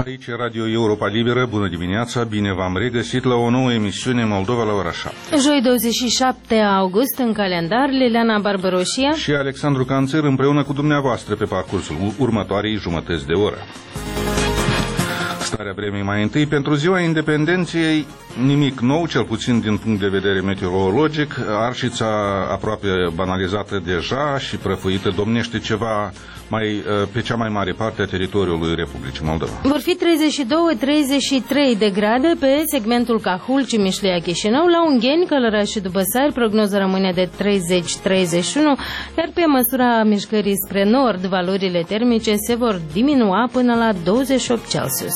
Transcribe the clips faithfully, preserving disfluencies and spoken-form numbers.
Aici e Radio Europa Liberă, bună dimineața, bine v-am regăsit la o nouă emisiune Moldova la ora șapte. Joi douăzeci și șapte august în calendar, Liliana Barbăroșia și Alexandru Canțer împreună cu dumneavoastră pe parcursul următoarei jumătăți de oră. Starea vremii mai întâi. Pentru ziua independenței nimic nou, cel puțin din punct de vedere meteorologic. Arșița aproape banalizată deja și prăfuită domnește ceva mai, pe cea mai mare parte a teritoriului Republicii Moldova. Vor fi treizeci și doi treizeci și trei de grade pe segmentul Cahul, Cimișlia, Chișinău. La Ungheni, Călăraș și Dubăsari, prognoza rămâne de treizeci treizeci și unu, iar pe măsura mișcării spre nord, valorile termice se vor diminua până la douăzeci și opt Celsius.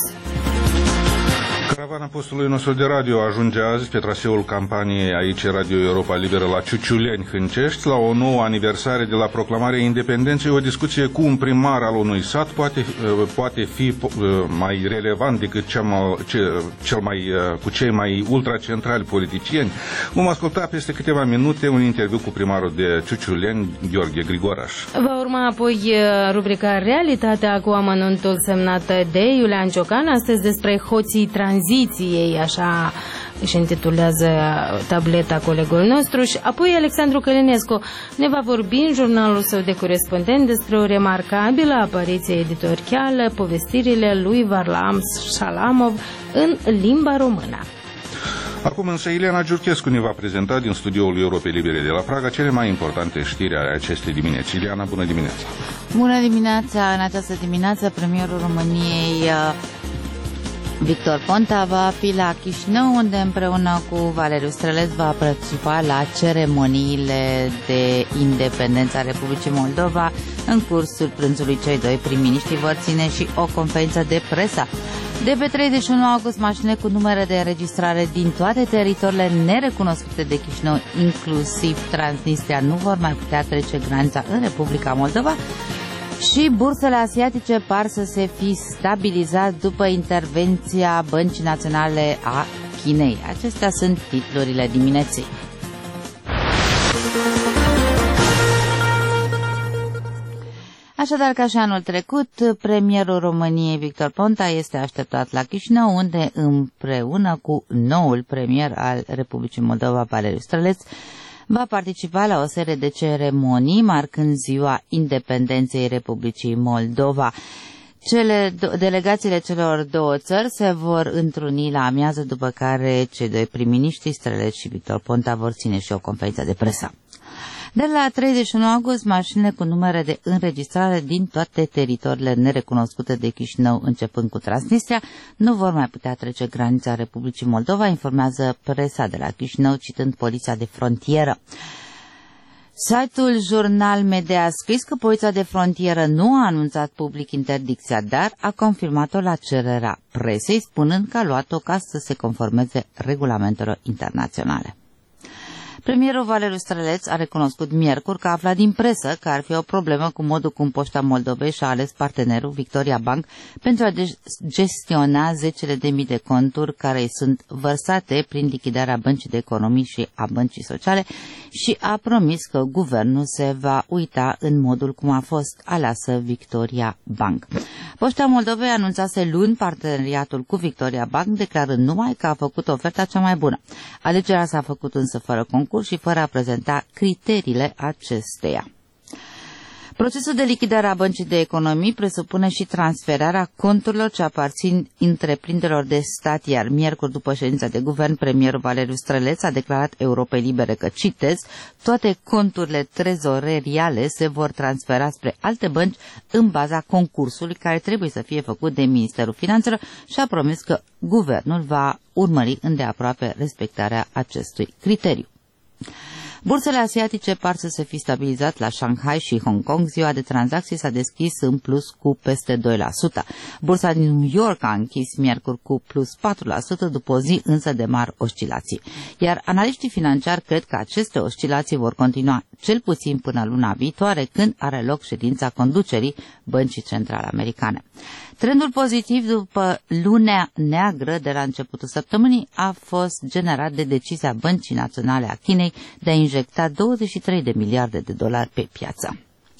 Caravana postului nostru de radio ajunge azi pe traseul campaniei Aici Radio Europa Liberă la Ciuciuleni, Hâncești, la o nouă aniversare de la proclamarea independenței. O discuție cu un primar al unui sat poate, poate fi mai relevant decât cea mai, ce, cel mai, cu cei mai ultracentrali politicieni. Vom asculta peste câteva minute un interviu cu primarul de Ciuciuleni, Gheorghe Grigoraș. Va urma apoi rubrica Realitatea cu amănuntul semnată de Iulian Ciocan, astăzi despre hoții tranziției, așa își intitulează tableta colegul nostru, și apoi Alexandru Călinescu ne va vorbi în jurnalul său de corespondent despre o remarcabilă apariție editorială, povestirile lui Varlam Shalamov în limba română. Acum însă Ileana Giurchescu ne va prezenta din studioul Europei Libere de la Praga cele mai importante știri ale acestei dimineți. Ileana, bună dimineața! Bună dimineața! În această dimineață, premierul României Victor Ponta va fi la Chișinău, unde împreună cu Valeriu Străleț va participa la ceremoniile de independență a Republicii Moldova. În cursul prânzului, cei doi prim-miniștri vor ține și o conferință de presă. De pe treizeci și unu august, mașini cu numere de înregistrare din toate teritoriile nerecunoscute de Chișinău, inclusiv Transnistria, nu vor mai putea trece granița în Republica Moldova. Și bursele asiatice par să se fi stabilizat după intervenția Băncii Naționale a Chinei. Acestea sunt titlurile dimineții. Așadar, ca și anul trecut, premierul României Victor Ponta este așteptat la Chișinău, unde împreună cu noul premier al Republicii Moldova, Valeriu Străleț, va participa la o serie de ceremonii marcând ziua independenței Republicii Moldova. Cele delegațiile celor două țări se vor întruni la amiază, după care cei doi prim-miniștri, Străleț și Victor Ponta, vor ține și o conferință de presă. De la treizeci și unu august, mașinile cu numere de înregistrare din toate teritoriile nerecunoscute de Chișinău, începând cu Transnistria, nu vor mai putea trece granița Republicii Moldova, informează presa de la Chișinău, citând Poliția de Frontieră. Site-ul Jurnal Media a scris că Poliția de Frontieră nu a anunțat public interdicția, dar a confirmat-o la cererea presei, spunând că a luat-o ca să se conformeze regulamentelor internaționale. Premierul Valeriu Străleț a recunoscut miercuri că a aflat din presă că ar fi o problemă cu modul cum Poșta Moldovei și-a ales partenerul Victoria Bank pentru a gestiona zecile de mii de conturi care îi sunt vărsate prin lichidarea Băncii de Economii și a Băncii Sociale și a promis că guvernul se va uita în modul cum a fost aleasă Victoria Bank. Poșta Moldovei anunțase luni parteneriatul cu Victoria Bank, declarând numai că a făcut oferta cea mai bună. Alegerea s-a făcut însă fără concurs și fără a prezenta criteriile acesteia. Procesul de lichidare a Băncii de Economii presupune și transferarea conturilor ce aparțin întreprinderilor de stat, iar miercuri, după ședința de guvern, premierul Valeriu Străleț a declarat Europei Libere că, citez, toate conturile trezoreriale se vor transfera spre alte bănci în baza concursului care trebuie să fie făcut de Ministerul Finanțelor și a promis că guvernul va urmări îndeaproape respectarea acestui criteriu. Bursele asiatice par să se fi stabilizat la Shanghai și Hong Kong. Ziua de tranzacții s-a deschis în plus cu peste doi la sută. Bursa din New York a închis miercuri cu plus patru la sută, după o zi însă de mari oscilații. Iar analiștii financiari cred că aceste oscilații vor continua cel puțin până luna viitoare, când are loc ședința conducerii Băncii Centrale Americane. Trendul pozitiv după lunea neagră de la începutul săptămânii a fost generat de decizia Băncii Naționale a Chinei de a injecta douăzeci și trei de miliarde de dolari pe piață.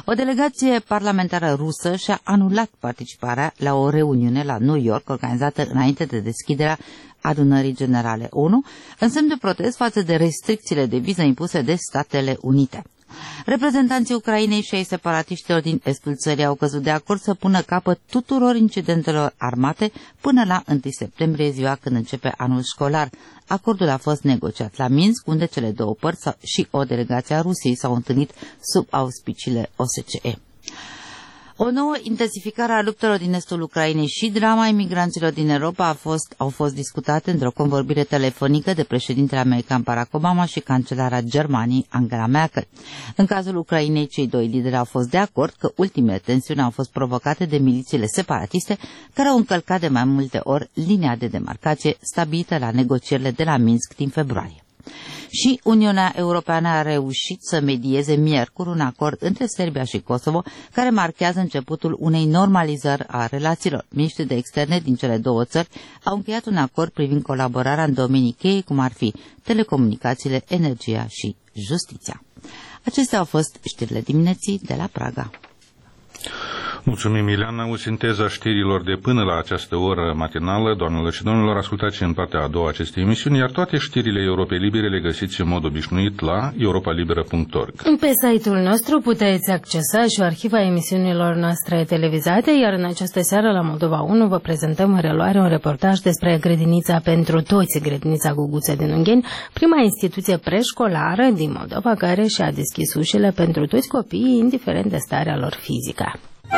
O delegație parlamentară rusă și-a anulat participarea la o reuniune la New York organizată înainte de deschiderea adunării generale O N U, în semn de protest față de restricțiile de viză impuse de Statele Unite. Reprezentanții Ucrainei și ai separatiștilor din estul țării au căzut de acord să pună capăt tuturor incidentelor armate până la întâi septembrie, ziua când începe anul școlar. Acordul a fost negociat la Minsk, unde cele două părți și o delegație a Rusiei s-au întâlnit sub auspiciile O S C E. O nouă intensificare a luptelor din estul Ucrainei și drama imigranților din Europa a fost, au fost discutate într-o convorbire telefonică de președintele american Barack Obama și cancelara Germaniei Angela Merkel. În cazul Ucrainei, cei doi lideri au fost de acord că ultimele tensiuni au fost provocate de milițiile separatiste care au încălcat de mai multe ori linia de demarcație stabilită la negocierile de la Minsk din februarie. Și Uniunea Europeană a reușit să medieze miercuri un acord între Serbia și Kosovo, care marchează începutul unei normalizări a relațiilor. Miniștrii de externe din cele două țări au încheiat un acord privind colaborarea în domenii cheie, cum ar fi telecomunicațiile, energia și justiția. Acestea au fost știrile dimineții de la Praga. Mulțumim, Ileana. O sinteză a știrilor de până la această oră matinală. Doamnelor și domnilor, ascultați în partea a doua acestei emisiuni, iar toate știrile Europei Libere le găsiți în mod obișnuit la europa liberă punct org. Pe site-ul nostru puteți accesa și o arhiva emisiunilor noastre televizate, iar în această seară la Moldova unu vă prezentăm în reluare un reportaj despre grădinița pentru toți, grădinița Guguță din Ungheni, prima instituție preșcolară din Moldova care și-a deschis ușile pentru toți copiii, indiferent de starea lor fizică.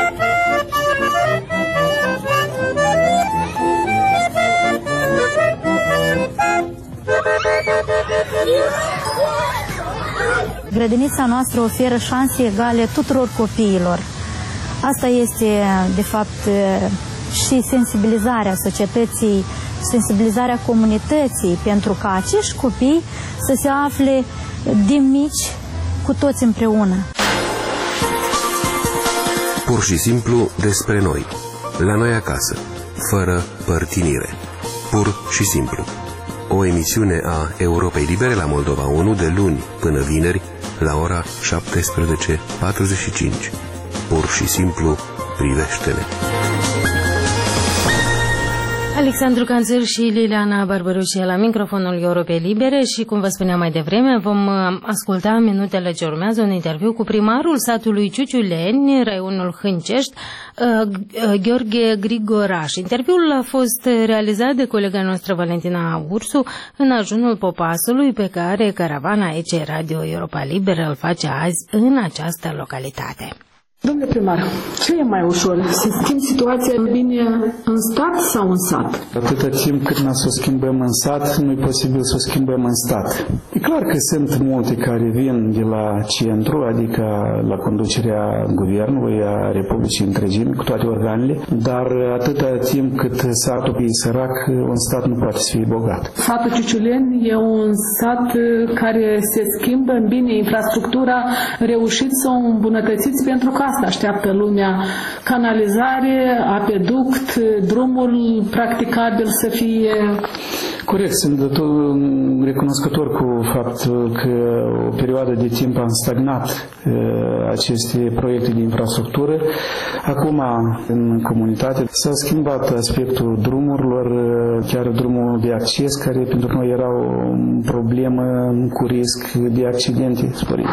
Grădinița noastră oferă șanse egale tuturor copiilor. Asta este, de fapt, și sensibilizarea societății, sensibilizarea comunității, pentru ca acești copii să se afle din mici cu toți împreună. Pur și simplu despre noi, la noi acasă, fără părtinire. Pur și simplu. O emisiune a Europei Libere la Moldova unu de luni până vineri la ora șaptesprezece patruzeci și cinci. Pur și simplu privește-ne. Alexandru Canțăr și Liliana Barbărușie la microfonul Europei Libere și, cum vă spuneam mai devreme, vom asculta în minutele ce urmează un interviu cu primarul satului Ciuciuleni, raionul Hâncești, Gheorghe Grigoraș. Interviul a fost realizat de colega noastră Valentina Ursu în ajunul Popasului, pe care caravana E C Radio Europa Liberă îl face azi în această localitate. Domnule primar, ce e mai ușor? Să schimb situația bine în stat sau în sat? Atâta timp cât nu să o schimbăm în sat, nu e posibil să o schimbăm în stat. E clar că sunt multe care vin de la centru, adică la conducerea guvernului, a Republicii întregime, cu toate organele, dar atâta timp cât satul e sărac, un stat nu poate să fie bogat. Satul Ciuciuleni e un sat care se schimbă în bine, infrastructura reușiți să o îmbunătățiți pentru că asta așteaptă lumea. Canalizare, apeduct, drumul practicabil să fie... Corect, sunt recunoscător cu faptul că o perioadă de timp am stagnat aceste proiecte de infrastructură. Acum, în comunitate, s-a schimbat aspectul drumurilor, chiar drumul de acces, care pentru noi era o problemă cu risc de accidente sporit.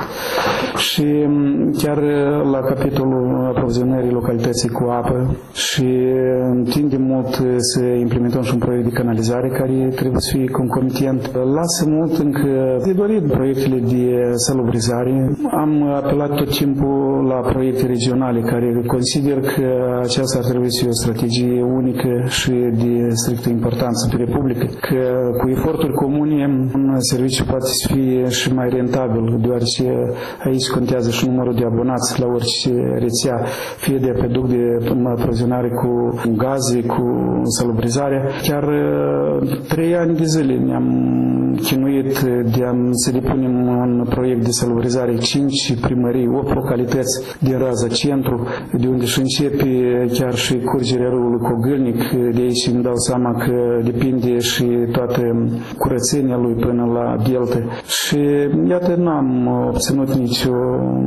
Și chiar la capitolul aprovizionării localității cu apă și tindem mult să implementăm și un proiect de canalizare care trebuie să fie concomitent. Lasă mult încă de dorit proiectele de salubrizare. Am apelat tot timpul la proiecte regionale care consider că aceasta ar trebui să fie o strategie unică și de strictă importanță pe Republică, că cu eforturi comune un serviciu poate să fie și mai rentabil, deoarece aici contează și numărul de abonați la orice rețea, fie de apeduct de aprovizionare cu gaze, cu salubrizarea. Chiar trei ani de zile ne-am chinuit de a să depunem un proiect de salubrizare cinci primării, opt localități din raza centru, de unde și începe chiar și curgerea râului Cogâlnic. De aici îmi dau seama că depinde și toată curățenia lui până la delta. Și iată, n-am obținut nicio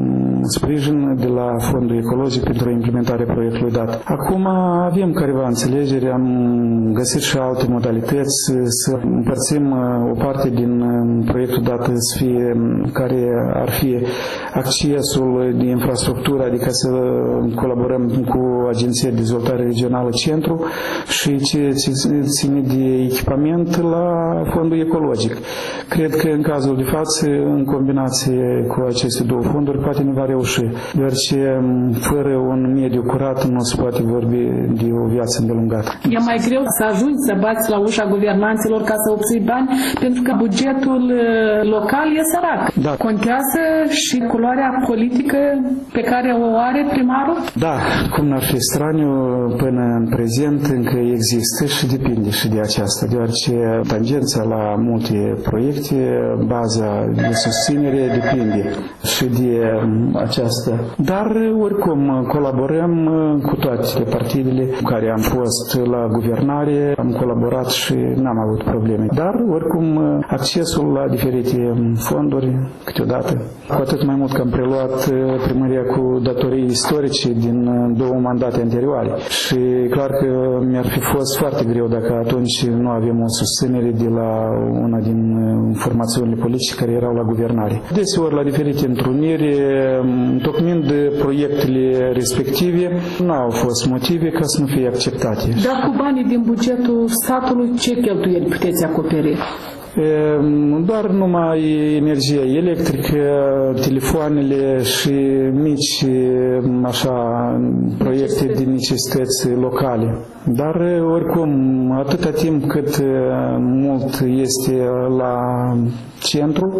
sprijin de la Fondul Ecologic pentru implementarea proiectului dat. Acum avem careva înțelegeri, am găsit și alte modalități să împărțim o parte din proiectul dat să fie, care ar fi accesul de infrastructură, adică să colaborăm cu Agenția de Dezvoltare Regională Centru și ce ține de echipament la Fondul Ecologic. Cred că în cazul de față, în combinație cu aceste două fonduri, poate ne va reuși, deoarece fără un mediu curat nu se poate vorbi de o viață îndelungată. E mai greu să ajungi să bați la ușa guvernanților ca să obții bani, pentru că bugetul local e sărac. Da. Contează și culoarea politică pe care o are primarul? Da, cum n-ar fi straniu, până în prezent încă există și depinde și de aceasta, deoarece tangența la multe proiecte, baza de susținere depinde și de aceasta. Dar oricum colaborăm cu toate partidele cu care am fost la guvernare, am colaborat și n-am avut probleme. Dar oricum accesul la diferite fonduri câteodată, cu atât mai mult că am preluat primăria cu datorii istorice din două mandate anterioare și clar că mi-ar fi fost foarte greu dacă atunci nu avem o susținere de la una din formațiunile politice care erau la guvernare. Deseori la diferite întruniri, tocmind proiectele respective, nu au fost motive ca să nu fie acceptate. Dar cu banii din bugetul statului, ce cheltuieli puteți acoperi? Doar numai energia electrică, telefoanele și mici așa, proiecte de necesități locale. Dar oricum, atâta timp cât mult este la centru,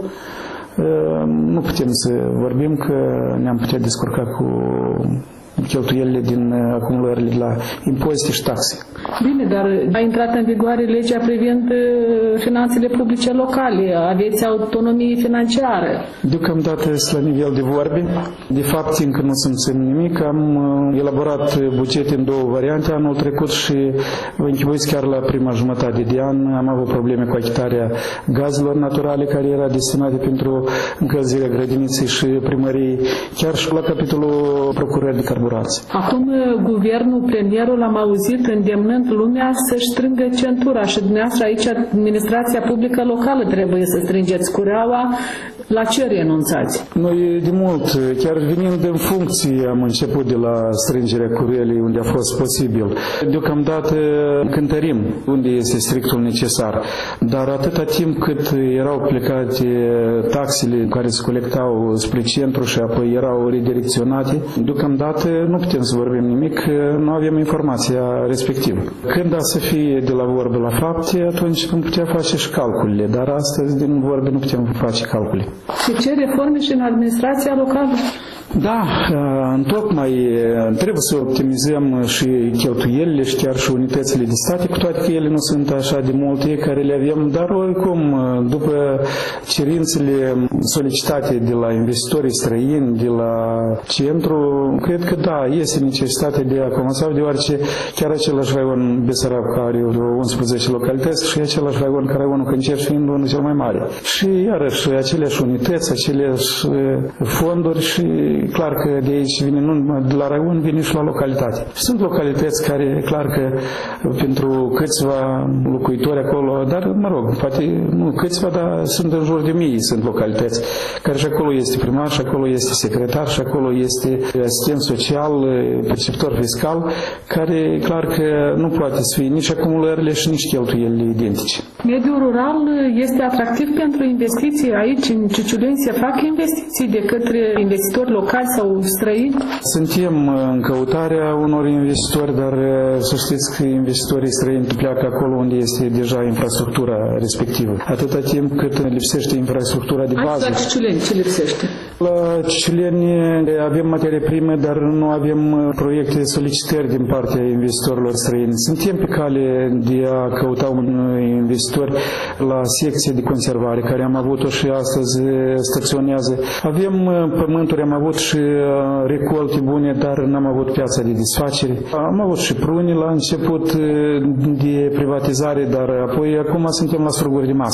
nu putem să vorbim că ne-am putea descurca cu cheltuielile din acumulările la impozite și taxe. Bine, dar a intrat în vigoare legea privind finanțele publice locale. Aveți autonomie financiară. Deocamdată la nivel de vorbe. De fapt, încă nu simțim nimic. Am elaborat bugete în două variante anul trecut și vă închipuiți chiar la prima jumătate de an am avut probleme cu achitarea gazelor naturale care era destinate pentru încălzirea grădiniței și primăriei, chiar și la capitolul procurării de carburanți. Acum, guvernul, premierul, am auzit îndemnând lumea să-și strângă centura și dumneavoastră aici, administrația publică locală, trebuie să strângeți cureaua. La ce renunțați? Noi de mult, chiar venind în funcție, am început de la strângerea curelei unde a fost posibil. Deocamdată cântărim unde este strictul necesar, dar atâta timp cât erau plecate taxele care se colectau spre centru și apoi erau redirecționate, deocamdată nu putem să vorbim nimic, nu avem informația respectivă. Când a să fie de la vorbe la fapte, atunci vom putea face și calculele, dar astăzi din vorbe nu putem face calcule. Și ce reforme și în administrația locală? Da, întocmai trebuie să optimizăm și cheltuielile și chiar și unitățile de state, cu toate că ele nu sunt așa de multe care le avem, dar oricum, după cerințele solicitate de la investitorii străini, de la centru, cred că da, este necesitate de a comensa, deoarece chiar același raion Besarab, care are unsprezece localități, și același raion care raionul Câncești fiind unul cel mai mare. Și iarăși aceleași unități, aceleași fonduri și clar că de aici vine, nu de la raion, vine și la localitate. Sunt localități care, clar că pentru câțiva locuitori acolo, dar, mă rog, poate nu câțiva, dar sunt în jur de mii, sunt localități, care și acolo este primar, și acolo este secretar, și acolo este asistent social, perceptor fiscal, care, clar că nu poate să fie nici acumulările și nici cheltuielile identice. Mediul rural este atractiv pentru investiții. Aici, în Ciuciuleni, se fac investiții de către investitori locali sau străini? Suntem în căutarea unor investitori, dar să știți că investitorii străini pleacă acolo unde este deja infrastructura respectivă. Atâta timp cât lipsește infrastructura de bază. La Ciuciuleni, ce lipsește? La Ciuciuleni avem materie primă, dar nu avem proiecte solicitări din partea investitorilor străini. Suntem pe cale de a căuta un investitor la secție de conservare, care am avut-o și astăzi staționează. Avem pământuri, am avut și recolte bune, dar n-am avut piața de desfacere. Am avut și pruni la început de privatizare, dar apoi acum suntem la struguri de masă.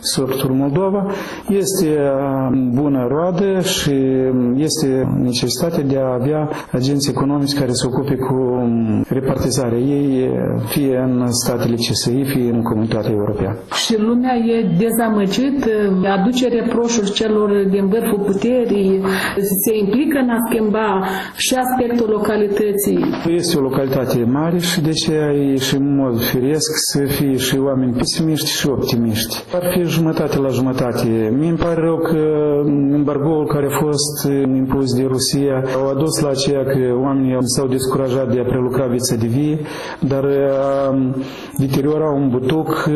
sortul Moldova, este bună roadă și este necesitatea de a avea agenți economici care se ocupe cu repartizarea ei, fie în statele C S I, fie în comunitatea europeană. Și lumea e dezamăgit, aduce reproșuri celor din vârful puterii, se implică în a schimba și aspectul localității. Este o localitate mare și de aceea e și în mod firesc să fie și oameni pesimiști și optimiști. Ar fi jumătate la jumătate. Mie îmi pare rău că embargoul care a fost impus de Rusia au adus la aceea că oamenii s-au descurajat de a prelucra vița de vie, dar a deteriora un butuc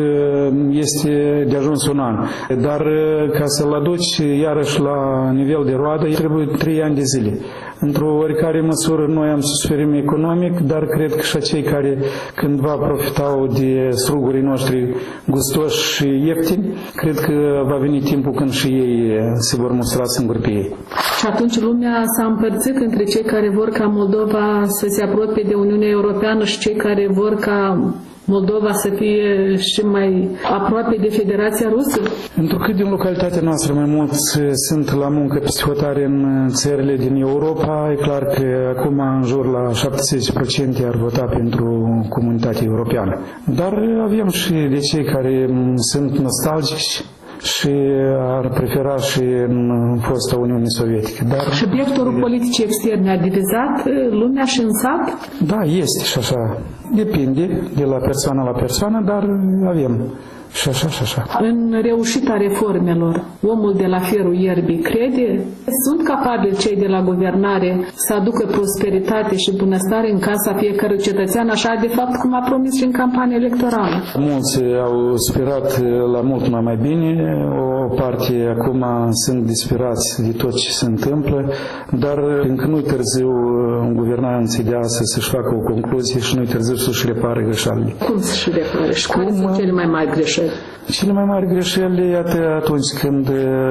este de ajuns un an. Dar ca să-l aduci iarăși la nivel de roadă, trebuie trei ani de zile. Într-o oricare măsură noi am să suferim economic, dar cred că și acei care cândva profitau de strugurii noștri gustoși și ieftini, cred că va veni timpul când și ei se vor mustra singuri pe ei. Și atunci lumea s-a împărțit între cei care vor ca Moldova să se apropie de Uniunea Europeană și cei care vor ca Moldova să fie și mai aproape de Federația Rusă? Întrucât din localitatea noastră mai mulți sunt la muncă peste hotare în țările din Europa, e clar că acum în jur la șaptezeci la sută ar vota pentru comunitatea europeană. Dar avem și de cei care sunt nostalgici și ar prefera și în fosta Uniune Sovietică. Dar și vectorul politicii externe a divizat lumea și în sat? Da, este și așa. Depinde de la persoană la persoană, dar avem și așa și așa. În reușita reformelor, omul de la ferul ierbii crede? Sunt capabili cei de la guvernare să aducă prosperitate și bunăstare în casa fiecărui cetățean, așa de fapt cum a promis și în campania electorală? Mulți au sperat la mult mai, mai bine, o parte acum sunt disperați de tot ce se întâmplă, dar încă nu-i târziu guvernanții de astăzi să-și facă o concluzie și nu-i târziu să-și repare greșelile. Cum să-și repare? Și care sunt cele mai mari greșeli? Cele mai mari greșeli, iată, atunci când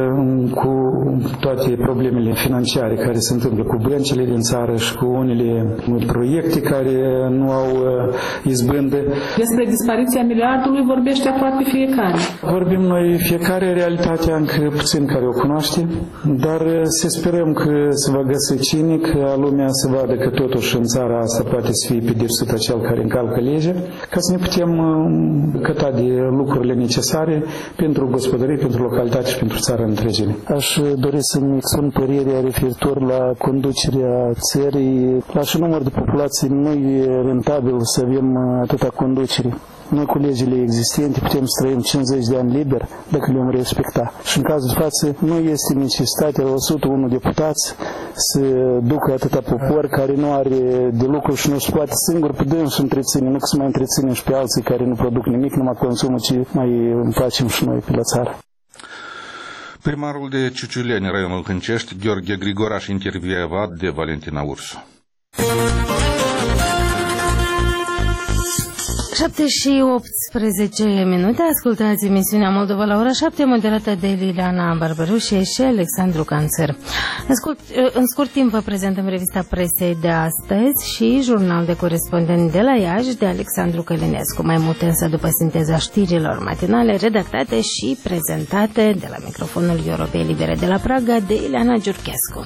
cu toate problemele financiare care se întâmplă cu băncile din țară și cu unele proiecte care nu au izbândă. Despre dispariția miliardului vorbește aproape fiecare. Vorbim noi fiecare, realitatea încă puțin care o cunoaște, dar să sperăm că se va găsi cine, că lumea să vadă că totuși în țara asta poate să fie pedepsit acel care încalcă legea, ca să ne putem căta de lucrurile necesare pentru gospodării, pentru localitate și pentru țara întregime. Aș dori să-mi expun părerea referitor la conducerea țării. La și număr de populație nu e rentabil să avem atâta conducere. Noi cu legile existente putem să trăim cincizeci de ani liber dacă le-om respecta. Și în cazul de față nu este necesitatea o sută unu deputați să ducă atâta popor care nu are de lucru și nu se poate singur pe dânsul întreține, nu că să mai întreținem și pe alții care nu produc nimic, numai consumă ce mai facem și noi pe la țară. Primarul de Ciuciuleni, raionul Hâncești, Gheorghe Grigoraș, intervievat de Valentina Ursu. șapte și optsprezece minute, ascultați emisiunea Moldova la ora șapte, moderată de Liliana Barbarușie și Alexandru Canțăr. În scurt, în scurt timp vă prezentăm revista presei de astăzi și jurnal de corespondent de la Iași de Alexandru Călinescu. Mai multe însă după sinteza știrilor matinale redactate și prezentate de la microfonul Europei Libere de la Praga de Ileana Giurchescu.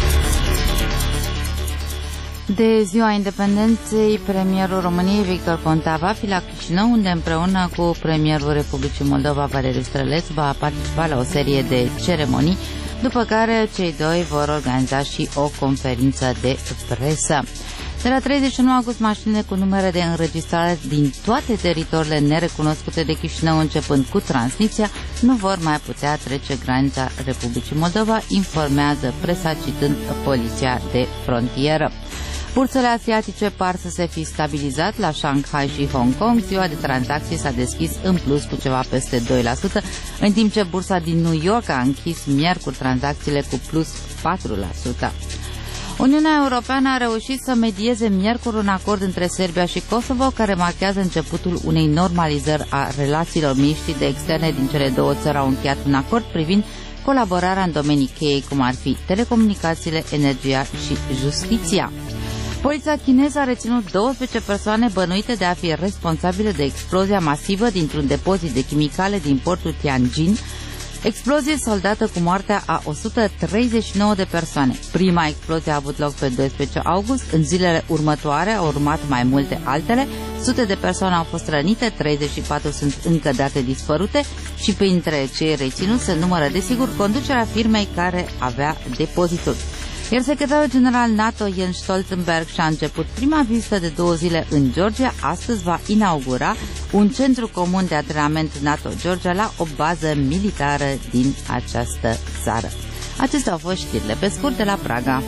De ziua independenței, premierul României Victor Ponta va fi la Chișinău, unde împreună cu premierul Republicii Moldova Valeriu Străleț va participa la o serie de ceremonii, după care cei doi vor organiza și o conferință de presă. De la treizeci și unu august, mașinile cu numere de înregistrare din toate teritoriile nerecunoscute de Chișinău, începând cu Transnistria, nu vor mai putea trece granița Republicii Moldova, informează presa citând Poliția de Frontieră. Bursele asiatice par să se fi stabilizat la Shanghai și Hong Kong. Ziua de tranzacții s-a deschis în plus cu ceva peste doi la sută, în timp ce bursa din New York a închis miercuri tranzacțiile cu plus patru la sută. Uniunea Europeană a reușit să medieze miercuri un acord între Serbia și Kosovo, care marchează începutul unei normalizări a relațiilor mixte de externe din cele două țări. Au încheiat un acord privind colaborarea în domenii cheie, cum ar fi telecomunicațiile, energia și justiția. Poliția chineză a reținut douăsprezece persoane bănuite de a fi responsabile de explozia masivă dintr-un depozit de chimicale din portul Tianjin, explozie soldată cu moartea a o sută treizeci și nouă de persoane. Prima explozie a avut loc pe doisprezece august, în zilele următoare au urmat mai multe altele, sute de persoane au fost rănite, treizeci și patru sunt încă date dispărute și printre cei reținuți se numără desigur conducerea firmei care avea depozitul. Iar secretarul general NATO Jens Stoltenberg și-a început prima vizită de două zile în Georgia. Astăzi va inaugura un centru comun de antrenament NATO-Georgia la o bază militară din această țară. Acestea au fost știrile pe scurt de la Praga.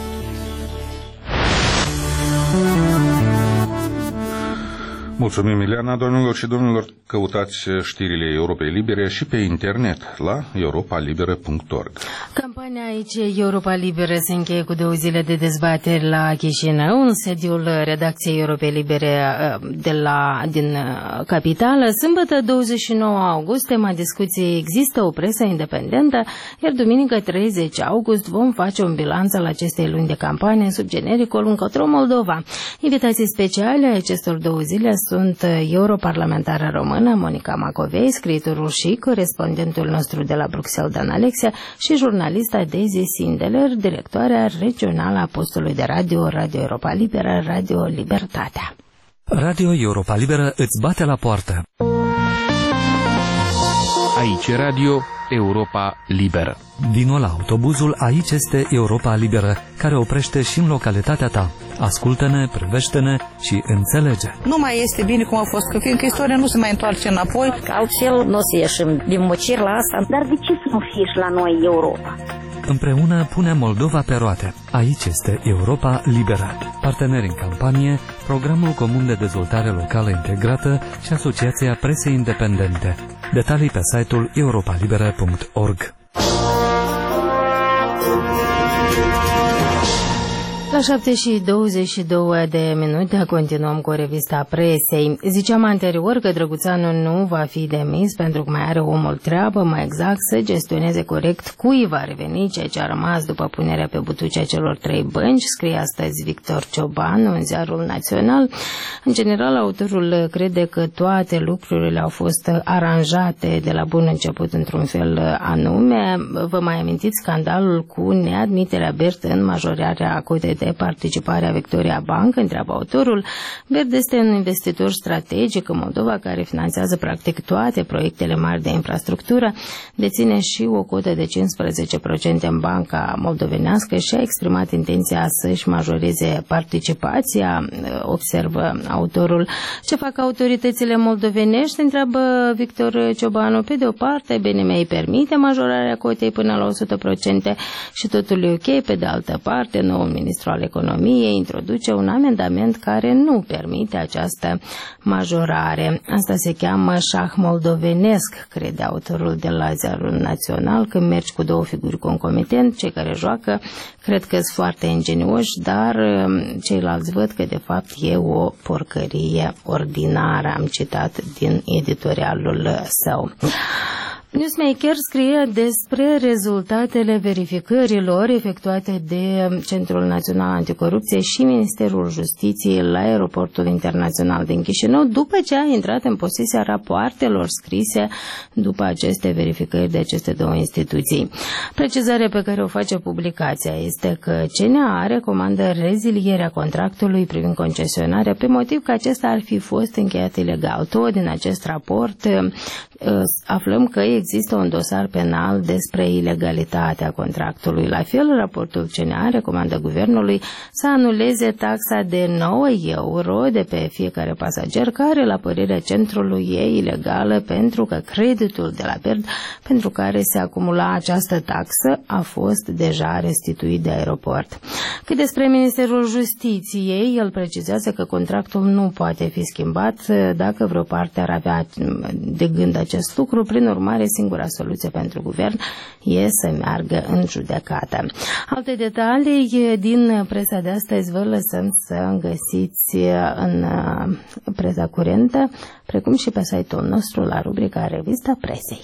Mulțumim, Ileana. Doamnelor și domnilor, căutați știrile Europei Libere și pe internet la europa libera punct org. Campania aici Europa Liberă se încheie cu două zile de dezbateri la Chișinău, în sediul redacției Europei Libere de la, din capitală. Sâmbătă, douăzeci și nouă august, tema discuției există o presă independentă, iar duminică, treizeci august, vom face un bilanț al acestei luni de campanie sub genericul Încotro Moldova. Invitații speciale a acestor două zile sunt europarlamentară română Monica Macovei, scriitorul și corespondentul nostru de la Bruxelles, Dan Alexia, și jurnalista Daisy Sindeler, directoarea regională a postului de radio Radio Europa Liberă, Radio Libertatea. Radio Europa Liberă îți bate la poartă. Aici Radio Europa Liberă. Vino la autobuzul Aici este Europa Liberă, care oprește și în localitatea ta. Ascultă-ne, privește-ne și înțelege. Nu mai este bine cum a fost, că fiindcă istoria nu se mai întoarce înapoi. Altfel nu o să ieșim din mocir la asta. Dar de ce să nu fie și la noi Europa? Împreună punem Moldova pe roate. Aici este Europa Liberă. Parteneri în campanie, Programul Comun de Dezvoltare Locală Integrată și Asociația Presei Independente. Detalii pe site-ul europa libera punct org. La șapte și douăzeci și două de minute continuăm cu revista presei. Ziceam anterior că Drăguțanu nu va fi demis pentru că mai are omul treabă, mai exact să gestioneze corect cui va reveni ceea ce a rămas după punerea pe butucea celor trei bănci, scrie astăzi Victor Ciobanu în Ziarul Național. În general, autorul crede că toate lucrurile au fost aranjate de la bun început într-un fel anume. Vă mai amintiți scandalul cu neadmiterea Bert în majorarea cotei de participare a Victoria Bank, întreabă autorul. Berd este un investitor strategic în Moldova care finanțează practic toate proiectele mari de infrastructură, deține și o cotă de cincisprezece la sută în banca moldovenească și a exprimat intenția să-și majoreze participația, observă autorul. Ce fac autoritățile moldovenești, întreabă Victor Ciobanu. Pe de o parte, B N M îi permite majorarea cotei până la o sută la sută și totul e ok, pe de altă parte, noul ministru al Economiei introduce un amendament care nu permite această majorare. Asta se cheamă șah moldovenesc, crede autorul de la Ziarul Național. Când mergi cu două figuri concomitent, cei care joacă cred că sunt foarte ingenioși, dar ceilalți văd că de fapt e o porcărie ordinară, am citat din editorialul său. Newsmaker scrie despre rezultatele verificărilor efectuate de Centrul Național Anticorupție și Ministerul Justiției la Aeroportul Internațional din Chișinău, după ce a intrat în posesia rapoartelor scrise după aceste verificări de aceste două instituții. Precizarea pe care o face publicația este că C N A recomandă rezilierea contractului privind concesionarea pe motiv că acesta ar fi fost încheiat ilegal. Tot din acest raport aflăm că există un dosar penal despre ilegalitatea contractului. La fel, raportul C N A recomandă guvernului să anuleze taxa de nouă euro de pe fiecare pasager, care, la părerea centrului, e ilegală pentru că creditul de la Berd pentru care se acumula această taxă a fost deja restituit de aeroport. Cât despre Ministerul Justiției, el precizează că contractul nu poate fi schimbat dacă vreo parte ar avea de gând acest lucru. Prin urmare, singura soluție pentru guvern e să meargă în judecată. Alte detalii din presa de astăzi vă lăsăm să găsiți în presa curentă, precum și pe site-ul nostru la rubrica Revista Presei.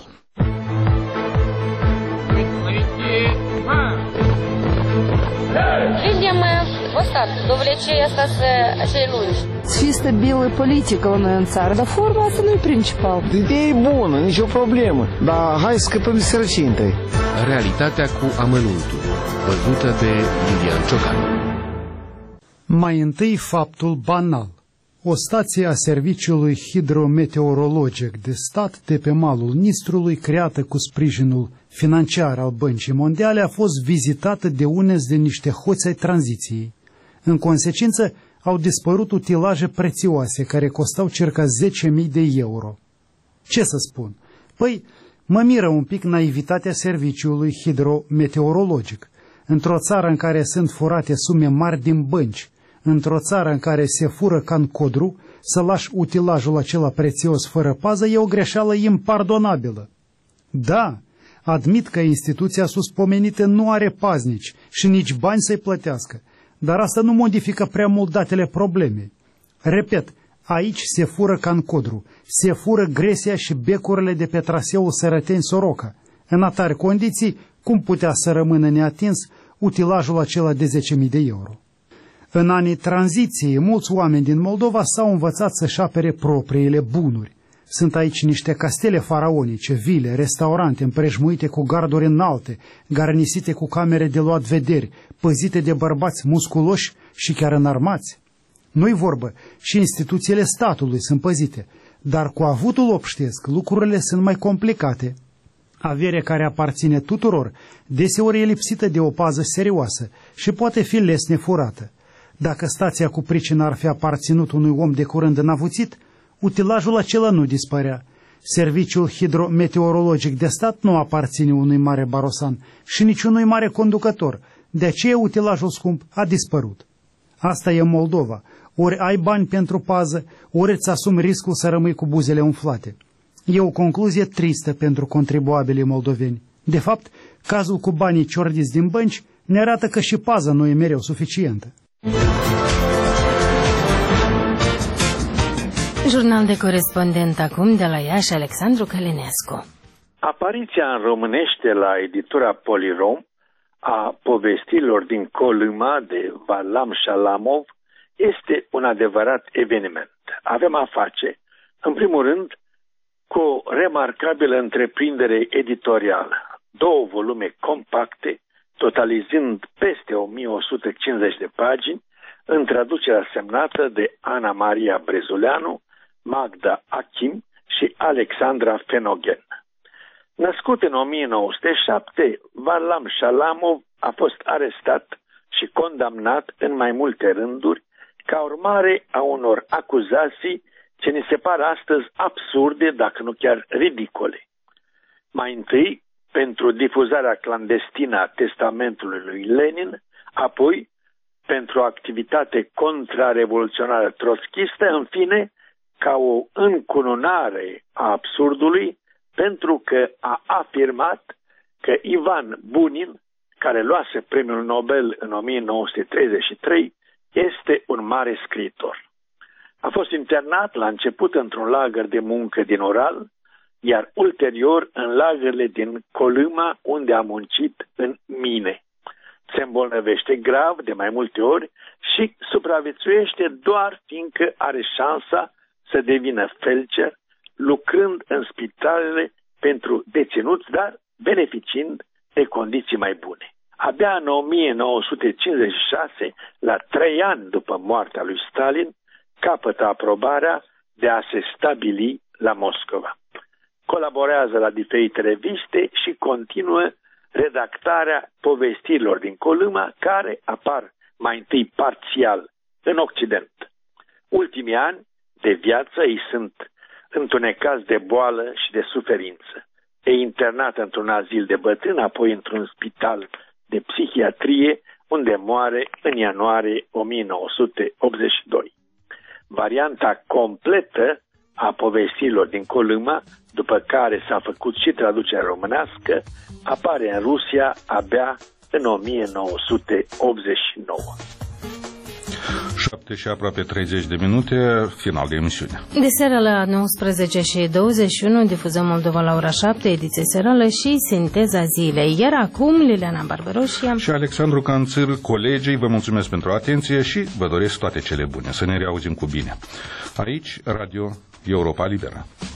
Видимо, вот stat. Dovlecei asta să cei lungi. Și stabilă politică la noi în țară, dar forma asta nu e principal. Ideea e bună, nicio problemă, dar hai să scăpăm de sărăcie întâi. Realitatea cu amănuntul, văzută de Iulian Ciocan. Mai întâi faptul banal. O stație a Serviciului Hidrometeorologic de Stat de pe malul Nistrului, creată cu sprijinul financiar al Băncii Mondiale, a fost vizitată de unezi de niște hoți ai tranziției. În consecință, au dispărut utilaje prețioase care costau circa zece mii de euro. Ce să spun? Păi, mă miră un pic naivitatea Serviciului Hidrometeorologic. Într-o țară în care sunt furate sume mari din bănci, într-o țară în care se fură ca în codru, să lași utilajul acela prețios fără pază e o greșeală impardonabilă. Da, admit că instituția suspomenită nu are paznici și nici bani să-i plătească, dar asta nu modifică prea mult datele problemei. Repet, aici se fură ca în codru, se fură Gresia și becurile de pe traseul Sărăteni-Soroca. În atare condiții, cum putea să rămână neatins utilajul acela de zece mii de euro? În anii tranziției, mulți oameni din Moldova s-au învățat să-și apere propriile bunuri. Sunt aici niște castele faraonice, vile, restaurante împrejmuite cu garduri înalte, garnisite cu camere de luat vederi, păzite de bărbați musculoși și chiar înarmați. Nu-i vorbă, și instituțiile statului sunt păzite, dar cu avutul obștesc lucrurile sunt mai complicate. Averea care aparține tuturor deseori e lipsită de o pază serioasă și poate fi lesne furată. Dacă stația cu pricină ar fi aparținut unui om de curând înavuțit, utilajul acela nu dispărea. Serviciul Hidrometeorologic de Stat nu aparține unui mare barosan și nici unui mare conducător, de aceea utilajul scump a dispărut. Asta e Moldova, ori ai bani pentru pază, ori îți asumi riscul să rămâi cu buzele umflate. E o concluzie tristă pentru contribuabilii moldoveni. De fapt, cazul cu banii ciordiți din bănci ne arată că și paza nu e mereu suficientă. Jurnal de corespondent acum de la Iași, Alexandru Călinescu. Apariția în românește la editura Polirom a povestirilor din Colâma de Varlam Shalamov este un adevărat eveniment. Avem a face, în primul rând, cu o remarcabilă întreprindere editorială. Două volume compacte, totalizând peste o mie o sută cincizeci de pagini, în traducerea semnată de Ana Maria Brezuleanu, Magda Achim și Alexandra Fenoghen. Născut în o mie nouă sute șapte, Varlam Shalamov a fost arestat și condamnat în mai multe rânduri ca urmare a unor acuzații ce ni se par astăzi absurde, dacă nu chiar ridicole. Mai întâi, pentru difuzarea clandestină a testamentului lui Lenin, apoi pentru o activitate contrarevoluționară trotschistă, în fine, ca o încununare a absurdului, pentru că a afirmat că Ivan Bunin, care luase premiul Nobel în o mie nouă sute treizeci și trei, este un mare scriitor. A fost internat la început într-un lagăr de muncă din Oral, iar ulterior în lagările din Colâma, unde a muncit în mine. Se îmbolnăvește grav de mai multe ori și supraviețuiește doar fiindcă are șansa să devină felcer, lucrând în spitalele pentru deținuți, dar beneficiind de condiții mai bune. Abia în o mie nouă sute cincizeci și șase, la trei ani după moartea lui Stalin, capătă aprobarea de a se stabili la Moscova. Colaborează la diferite reviste și continuă redactarea povestirilor din Colâma, care apar mai întâi parțial în Occident. Ultimii ani de viață îi sunt întunecați de boală și de suferință. E internat într-un azil de bătrâni, apoi într-un spital de psihiatrie, unde moare în ianuarie o mie nouă sute optzeci și doi. Varianta completă a povestirilor din Colâma, după care s-a făcut și traducerea românească, apare în Rusia abia în o mie nouă sute optzeci și nouă. șapte și aproape treizeci de minute, final de emisiune. De seară la nouăsprezece și douăzeci și unu difuzăm Moldova la ora șapte, ediție serală și sinteza zilei. Iar acum Liliana Barbaroșia și Alexandru Canțir, colegii, vă mulțumesc pentru atenție și vă doresc toate cele bune. Să ne reauzim cu bine. Aici, Radio Europa Liberă.